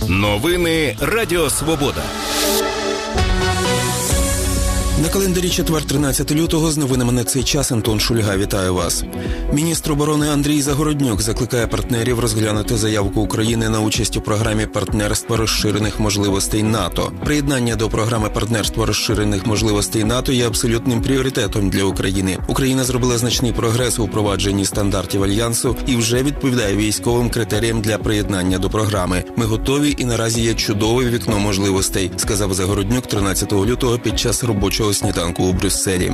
Новини Радіо Свобода. На календарі четвер, 13 лютого, з новинами на цей час Антон Шульга. Вітаю вас. Міністр оборони Андрій Загороднюк закликає партнерів розглянути заявку України на участь у програмі партнерства розширених можливостей НАТО. Приєднання до програми партнерства розширених можливостей НАТО є абсолютним пріоритетом для України. Україна зробила значний прогрес у впровадженні стандартів Альянсу і вже відповідає військовим критеріям для приєднання до програми. Ми готові і наразі є чудове вікно можливостей, сказав Загороднюк 13 лютого під час робочого сніданку у Брюсселі.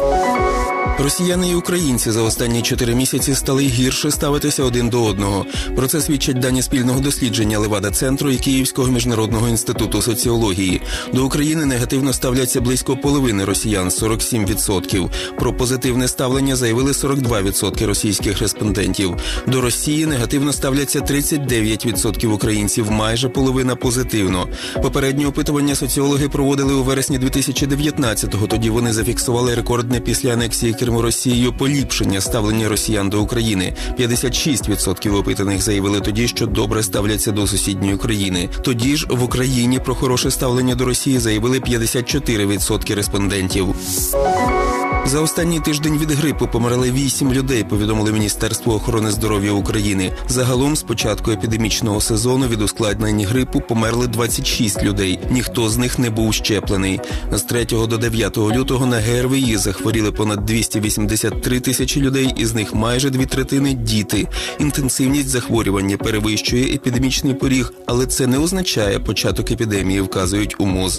Росіяни і українці за останні 4 місяці стали гірше ставитися один до одного. Про це свідчать дані спільного дослідження Левада-центру і Київського міжнародного інституту соціології. До України негативно ставляться близько половини росіян – 47%. Про позитивне ставлення заявили 42% російських респондентів. До Росії негативно ставляться 39% українців, майже половина позитивно. Попереднє опитування соціологи проводили у вересні 2019-го. Тоді вони зафіксували рекордне після анексії Криму Росією поліпшення ставлення росіян до України. 56% опитаних заявили тоді, що добре ставляться до сусідньої України. Тоді ж в Україні про хороше ставлення до Росії заявили 54% респондентів. За останній тиждень від грипу померли 8 людей, повідомили Міністерство охорони здоров'я України. Загалом з початку епідемічного сезону від ускладнень грипу померли 26 людей. Ніхто з них не був щеплений. З 3 до 9 лютого на ГРВІ захворіли понад 283 тисячі людей, із них майже 2/3 – діти. Інтенсивність захворювання перевищує епідемічний поріг, але це не означає початок епідемії, вказують у МОЗ.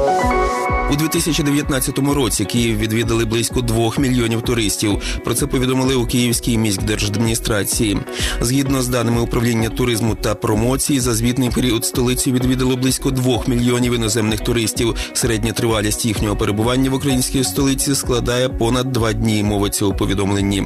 У 2019 році Київ відвідали близько 2 мільйонів туристів. Про це повідомили у Київській міськдержадміністрації. Згідно з даними управління туризму та промоції, за звітний період столицю відвідало близько 2 мільйонів іноземних туристів. Середня тривалість їхнього перебування в українській столиці складає понад 2 дні, мовиться у повідомленні.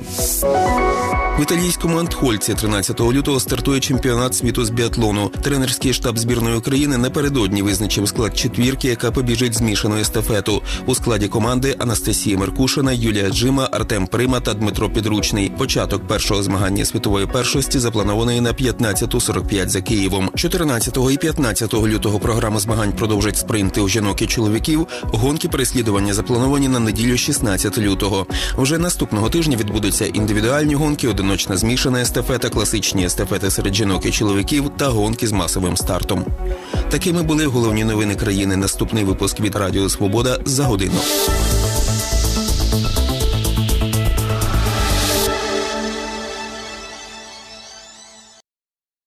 В італійському Антхольці 13 лютого стартує чемпіонат світу з біатлону. Тренерський штаб збірної України напередодні визначив склад четвірки, яка побіжить змішану естафету. У складі команди Анастасія Меркушина, Юлія Джима, Артем Прима та Дмитро Підручний. Початок першого змагання світової першості запланований на 15:45 за Києвом. 14 і 15 лютого програму змагань продовжать спринти у жінок і чоловіків. Гонки переслідування заплановані на неділю 16 лютого. Вже наступного тижня відбудуться індивідуальні гонки, одиночна змішана естафета, класичні естафети серед жінок і чоловіків та гонки з масовим стартом. Такими були головні новини країни. Наступний випуск від Радіо Свобода за годину.